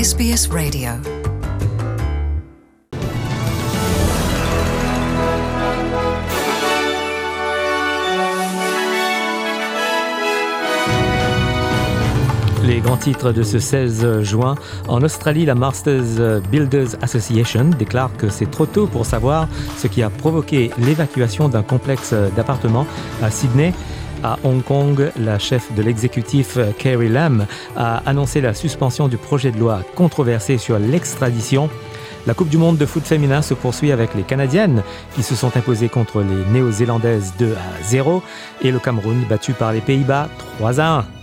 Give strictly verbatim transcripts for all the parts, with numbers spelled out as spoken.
S B S Radio. Les grands titres de ce seize juin. En Australie, la Masters Builders Association déclare que c'est trop tôt pour savoir ce qui a provoqué l'évacuation d'un complexe d'appartements à Sydney. À Hong Kong, la chef de l'exécutif Carrie Lam a annoncé la suspension du projet de loi controversé sur l'extradition. La Coupe du monde de foot féminin se poursuit avec les Canadiennes qui se sont imposées contre les Néo-Zélandaises deux à zéro et le Cameroun battu par les Pays-Bas trois à un.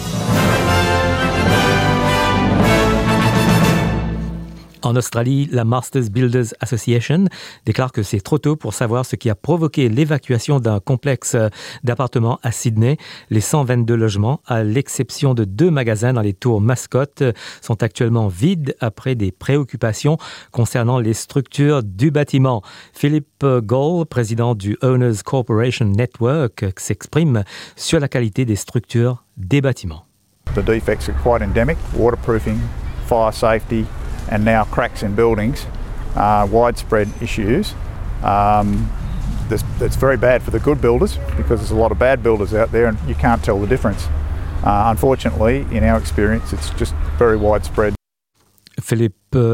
En Australie, la Masters Builders Association déclare que c'est trop tôt pour savoir ce qui a provoqué l'évacuation d'un complexe d'appartements à Sydney. Les cent vingt-deux logements, à l'exception de deux magasins dans les tours Mascot, sont actuellement vides après des préoccupations concernant les structures du bâtiment. Philippe Gall, président du Owners Corporation Network, s'exprime sur la qualité des structures des bâtiments. The defects are quite endemic: waterproofing, fire safety, and now cracks in buildings, uh, widespread issues. Um, this, it's very bad for the good builders because there's a lot of bad builders out there and you can't tell the difference. Uh, unfortunately, in our experience, it's just very widespread. Philippe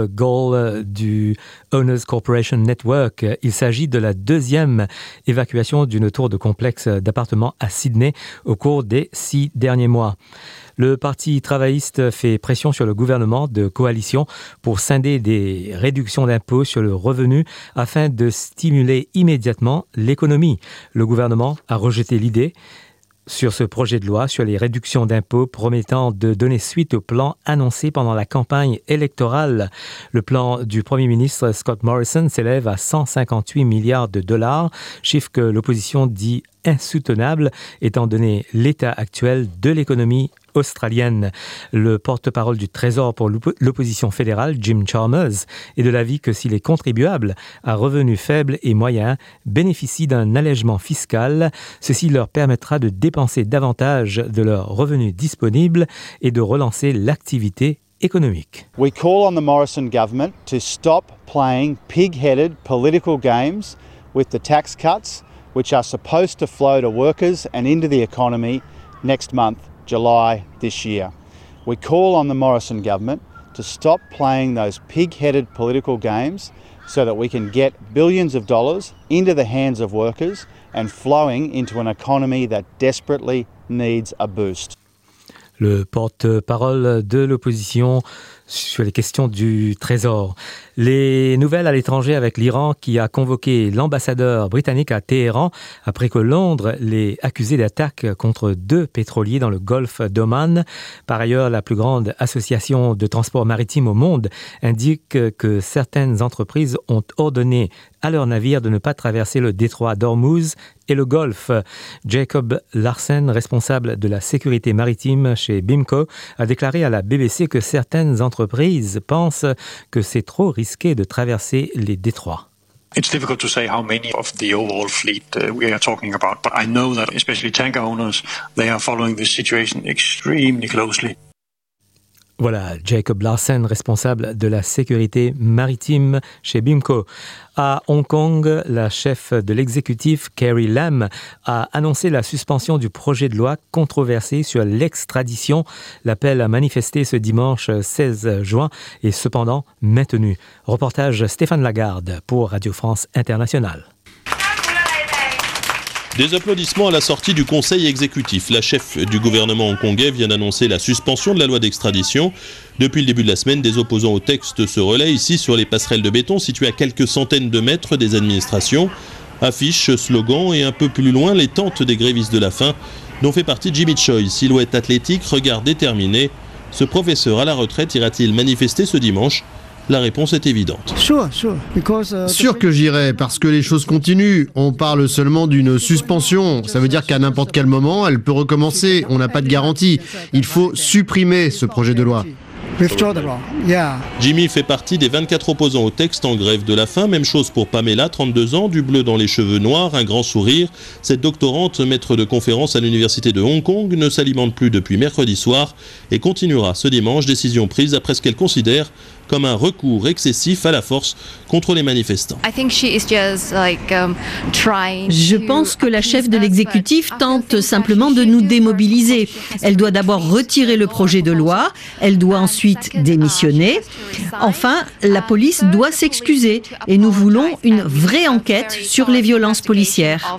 Gall du Owners Corporation Network. Il s'agit de la deuxième évacuation d'une tour de complexe d'appartements à Sydney au cours des six derniers mois. Le Parti travailliste fait pression sur le gouvernement de coalition pour scinder des réductions d'impôts sur le revenu afin de stimuler immédiatement l'économie. Le gouvernement a rejeté l'idée sur ce projet de loi sur les réductions d'impôts promettant de donner suite au plan annoncé pendant la campagne électorale. Le plan du Premier ministre Scott Morrison s'élève à cent cinquante-huit milliards de dollars, chiffre que l'opposition dit insoutenable étant donné l'état actuel de l'économie australienne. Le porte-parole du Trésor pour l'opposition fédérale, Jim Chalmers, est de l'avis que si les contribuables à revenus faibles et moyens bénéficient d'un allègement fiscal, ceci leur permettra de dépenser davantage de leurs revenus disponibles et de relancer l'activité économique. We call on the Morrison government to stop playing pig-headed political games with the tax cuts which are supposed to flow to workers and into the economy next month, July this year. We call on the Morrison government to stop playing those pig-headed political games so that we can get billions of dollars into the hands of workers and flowing into an economy that desperately needs a boost. Le porte-parole de l'opposition sur les questions du Trésor. Les nouvelles à l'étranger avec l'Iran qui a convoqué l'ambassadeur britannique à Téhéran après que Londres l'ait accusé d'attaque contre deux pétroliers dans le golfe d'Oman. Par ailleurs, la plus grande association de transport maritime au monde indique que certaines entreprises ont ordonné à leurs navires de ne pas traverser le détroit d'Ormuz et le Golfe. Jacob Larsen, responsable de la sécurité maritime chez BIMCO, a déclaré à la B B C que certaines entreprises pensent que c'est trop risqué de traverser les détroits. It's difficult to say how many of the overall fleet uh, we are talking about, but I know that especially tanker owners, they are following this situation extremely closely. Voilà, Jacob Larsen, responsable de la sécurité maritime chez BIMCO. À Hong Kong, la chef de l'exécutif, Carrie Lam, a annoncé la suspension du projet de loi controversé sur l'extradition. L'appel à manifester ce dimanche seize juin est cependant maintenu. Reportage Stéphane Lagarde pour Radio France Internationale. Des applaudissements à la sortie du conseil exécutif. La chef du gouvernement hongkongais vient d'annoncer la suspension de la loi d'extradition. Depuis le début de la semaine, des opposants au texte se relaient ici sur les passerelles de béton situées à quelques centaines de mètres des administrations. Affiches, slogans et un peu plus loin, les tentes des grévistes de la faim dont fait partie Jimmy Choi, silhouette athlétique, regard déterminé. Ce professeur à la retraite ira-t-il manifester ce dimanche ? La réponse est évidente. Sûr que j'irai, parce que les choses continuent. On parle seulement d'une suspension. Ça veut dire qu'à n'importe quel moment, elle peut recommencer. On n'a pas de garantie. Il faut supprimer ce projet de loi. withdraw the law. Yeah. Jimmy fait partie des vingt-quatre opposants au texte en grève de la faim. Même chose pour Pamela, trente-deux ans, du bleu dans les cheveux noirs, un grand sourire. Cette doctorante, maître de conférence à l'université de Hong Kong, ne s'alimente plus depuis mercredi soir et continuera ce dimanche, décision prise après ce qu'elle considère comme un recours excessif à la force contre les manifestants. Je pense que la chef de l'exécutif tente simplement de nous démobiliser. Elle doit d'abord retirer le projet de loi, elle doit ensuite démissionner. Enfin, la police doit s'excuser et nous voulons une vraie enquête sur les violences policières.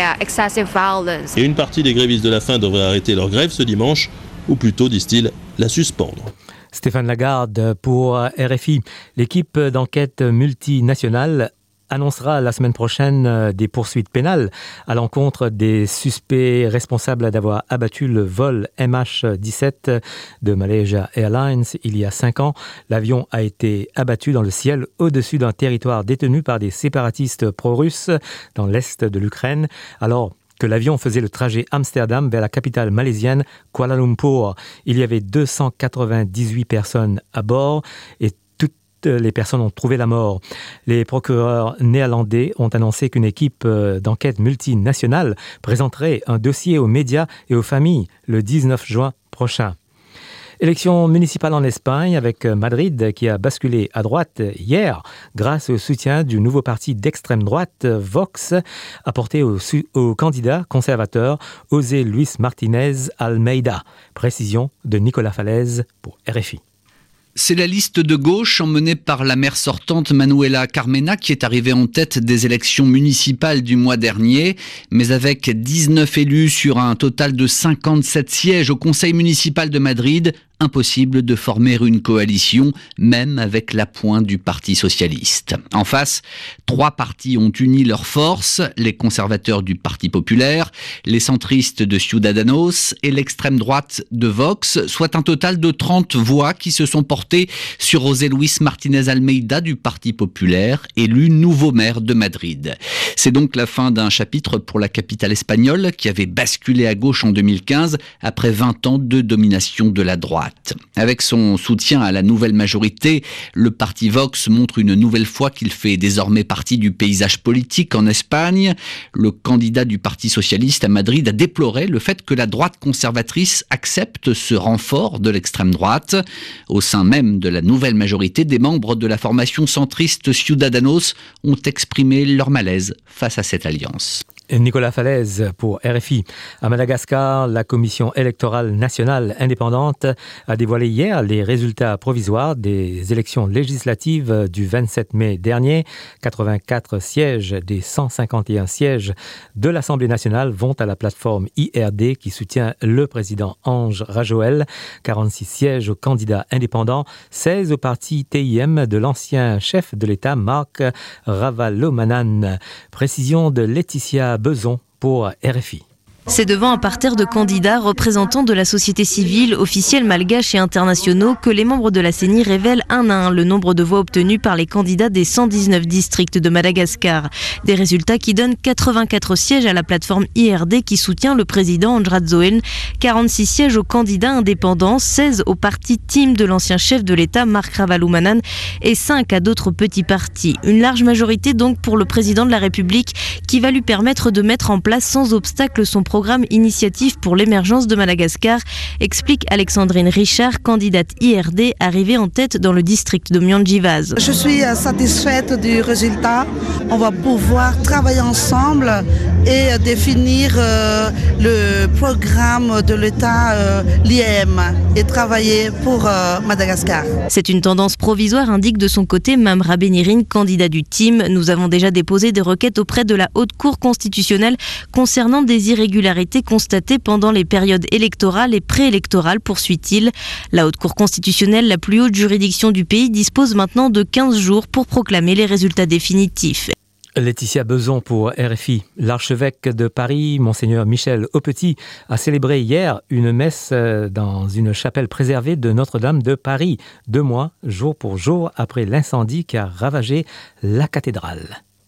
Et une partie des grévistes de la faim devraient arrêter leur grève ce dimanche, ou plutôt, disent-ils, la suspendre. Stéphane Lagarde pour R F I. L'équipe d'enquête multinationale annoncera la semaine prochaine des poursuites pénales à l'encontre des suspects responsables d'avoir abattu le vol M H dix-sept de Malaysia Airlines il y a cinq ans. L'avion a été abattu dans le ciel au-dessus d'un territoire détenu par des séparatistes pro-russes dans l'est de l'Ukraine. Alors que l'avion faisait le trajet Amsterdam vers la capitale malaisienne, Kuala Lumpur. Il y avait deux cent quatre-vingt-dix-huit personnes à bord et toutes les personnes ont trouvé la mort. Les procureurs néerlandais ont annoncé qu'une équipe d'enquête multinationale présenterait un dossier aux médias et aux familles le dix-neuf juin prochain. Élection municipale en Espagne avec Madrid qui a basculé à droite hier grâce au soutien du nouveau parti d'extrême droite Vox apporté au, au candidat conservateur José Luis Martínez Almeida. Précision de Nicolas Falaise pour R F I. C'est la liste de gauche emmenée par la maire sortante Manuela Carmena qui est arrivée en tête des élections municipales du mois dernier, mais avec dix-neuf élus sur un total de cinquante-sept sièges au conseil municipal de Madrid, impossible de former une coalition, même avec l'appoint du Parti socialiste. En face, trois partis ont uni leurs forces, les conservateurs du Parti populaire, les centristes de Ciudadanos et l'extrême droite de Vox, soit un total de trente voix qui se sont portées sur José Luis Martínez Almeida du Parti populaire, élu nouveau maire de Madrid. C'est donc la fin d'un chapitre pour la capitale espagnole qui avait basculé à gauche en deux mille quinze après vingt ans de domination de la droite. Avec son soutien à la nouvelle majorité, le parti Vox montre une nouvelle fois qu'il fait désormais partie du paysage politique en Espagne. Le candidat du Parti socialiste à Madrid a déploré le fait que la droite conservatrice accepte ce renfort de l'extrême droite. Au sein même de la nouvelle majorité, des membres de la formation centriste Ciudadanos ont exprimé leur malaise face à cette alliance. Nicolas Falaise pour R F I. À Madagascar, la Commission électorale nationale indépendante a dévoilé hier les résultats provisoires des élections législatives du vingt-sept mai dernier. quatre-vingt-quatre sièges des cent cinquante et un sièges de l'Assemblée nationale vont à la plateforme I R D qui soutient le président Ange Rajoel. quarante-six sièges aux candidats indépendants, seize au parti T I M de l'ancien chef de l'État Marc Ravalomanan. Précision de Laetitia Beson pour R F I. C'est devant un parterre de candidats représentants de la société civile, officiels malgaches et internationaux que les membres de la C E N I révèlent un à un le nombre de voix obtenues par les candidats des cent dix-neuf districts de Madagascar. Des résultats qui donnent quatre-vingt-quatre sièges à la plateforme I R D qui soutient le président Ange Rajoel, quarante-six sièges aux candidats indépendants, seize au parti Team de l'ancien chef de l'État Marc Ravalomanan et cinq à d'autres petits partis. Une large majorité donc pour le président de la République qui va lui permettre de mettre en place sans obstacle son programme Initiative pour l'émergence de Madagascar, explique Alexandrine Richard, candidate I R D arrivée en tête dans le district de Mianjivaz. Je suis satisfaite du résultat. On va pouvoir travailler ensemble et définir euh, le programme de l'État, euh, l'I M, et travailler pour euh, Madagascar. C'est une tendance provisoire, indique de son côté Mamra Benirine, candidat du Team. Nous avons déjà déposé des requêtes auprès de la Haute Cour constitutionnelle concernant des irrégularités constatées pendant les périodes électorales et préélectorales, poursuit-il. La Haute Cour constitutionnelle, la plus haute juridiction du pays, dispose maintenant de quinze jours pour proclamer les résultats définitifs. Laetitia Beson pour R F I. L'archevêque de Paris, Monseigneur Michel Aupetit, a célébré hier une messe dans une chapelle préservée de Notre-Dame de Paris, deux mois, jour pour jour, après l'incendie qui a ravagé la cathédrale.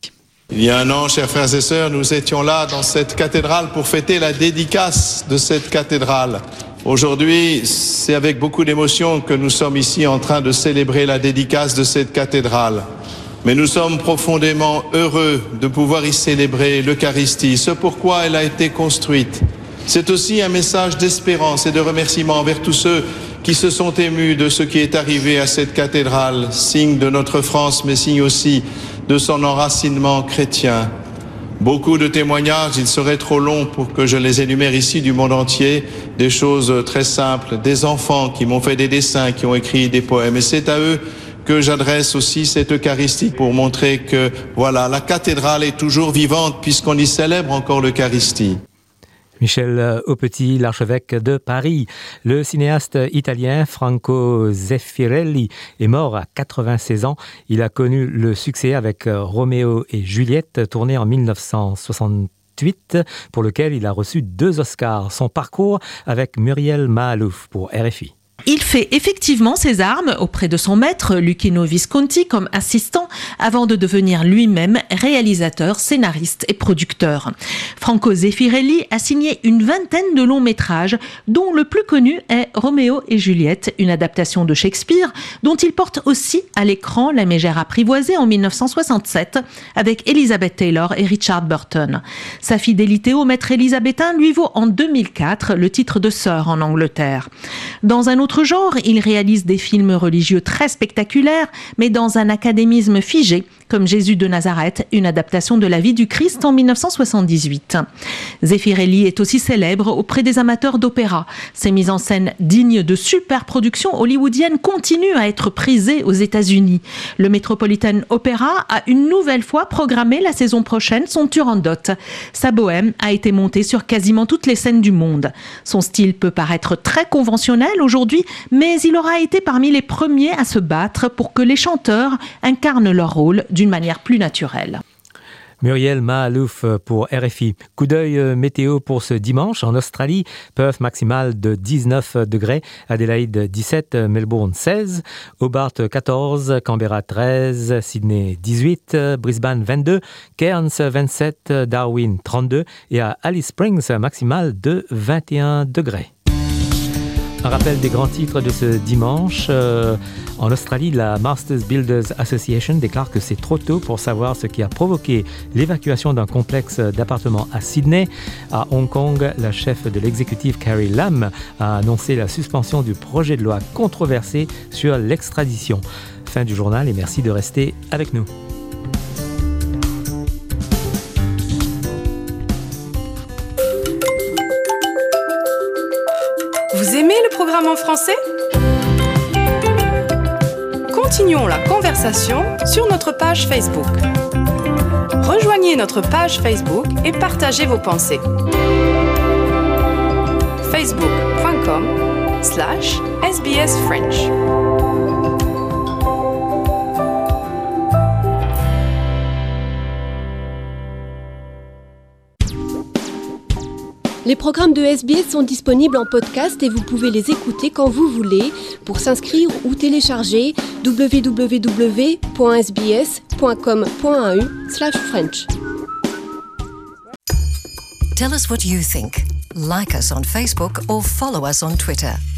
Il y a un an, chers frères et sœurs, nous étions là dans cette cathédrale pour fêter la dédicace de cette cathédrale. Aujourd'hui, c'est avec beaucoup d'émotion que nous sommes ici en train de célébrer la dédicace de cette cathédrale. Mais nous sommes profondément heureux de pouvoir y célébrer l'Eucharistie, ce pourquoi elle a été construite. C'est aussi un message d'espérance et de remerciement envers tous ceux qui se sont émus de ce qui est arrivé à cette cathédrale, signe de notre France, mais signe aussi de son enracinement chrétien. Beaucoup de témoignages, il serait trop long pour que je les énumère ici du monde entier, des choses très simples, des enfants qui m'ont fait des dessins, qui ont écrit des poèmes, et c'est à eux que j'adresse aussi cette Eucharistie pour montrer que, voilà, la cathédrale est toujours vivante puisqu'on y célèbre encore l'Eucharistie. Michel Aupetit, l'archevêque de Paris. Le cinéaste italien Franco Zeffirelli est mort à quatre-vingt-seize ans. Il a connu le succès avec Roméo et Juliette, tourné en dix-neuf cent soixante-huit, pour lequel il a reçu deux Oscars. Son parcours avec Muriel Mahalouf pour R F I. Il fait effectivement ses armes auprès de son maître, Luchino Visconti, comme assistant, avant de devenir lui-même réalisateur, scénariste et producteur. Franco Zeffirelli a signé une vingtaine de longs métrages, dont le plus connu est Roméo et Juliette, une adaptation de Shakespeare, dont il porte aussi à l'écran La Mégère apprivoisée en dix-neuf cent soixante-sept, avec Elizabeth Taylor et Richard Burton. Sa fidélité au maître élisabétain lui vaut en deux mille quatre le titre de sœur en Angleterre. Dans un autre Autre genre, il réalise des films religieux très spectaculaires, mais dans un académisme figé, comme Jésus de Nazareth, une adaptation de la vie du Christ en dix-neuf cent soixante-dix-huit. Zeffirelli est aussi célèbre auprès des amateurs d'opéra. Ses mises en scène dignes de superproductions hollywoodiennes continuent à être prisées aux États-Unis. Le Metropolitan Opera a une nouvelle fois programmé la saison prochaine son Turandot. Sa bohème a été montée sur quasiment toutes les scènes du monde. Son style peut paraître très conventionnel aujourd'hui, mais il aura été parmi les premiers à se battre pour que les chanteurs incarnent leur rôle d'une manière plus naturelle. Muriel Mahalouf pour R F I. Coup d'œil météo pour ce dimanche en Australie. Perth maximale de dix-neuf degrés, Adélaïde dix-sept, Melbourne seize, Hobart quatorze, Canberra treize, Sydney dix-huit, Brisbane vingt-deux, Cairns vingt-sept, Darwin trente-deux et à Alice Springs maximale de vingt et un degrés. Un rappel des grands titres de ce dimanche. Euh, en Australie, la Masters Builders Association déclare que c'est trop tôt pour savoir ce qui a provoqué l'évacuation d'un complexe d'appartements à Sydney. À Hong Kong, la chef de l'exécutif Carrie Lam a annoncé la suspension du projet de loi controversé sur l'extradition. Fin du journal et merci de rester avec nous. Vous aimez le programme en français ? Continuons la conversation sur notre page Facebook. Rejoignez notre page Facebook et partagez vos pensées. facebook.com slash SBS French. Les programmes de S B S sont disponibles en podcast et vous pouvez les écouter quand vous voulez. Pour s'inscrire ou télécharger, w w w point s b s point com point a u slash French. Tell us what you think. Like us on Facebook or follow us on Twitter.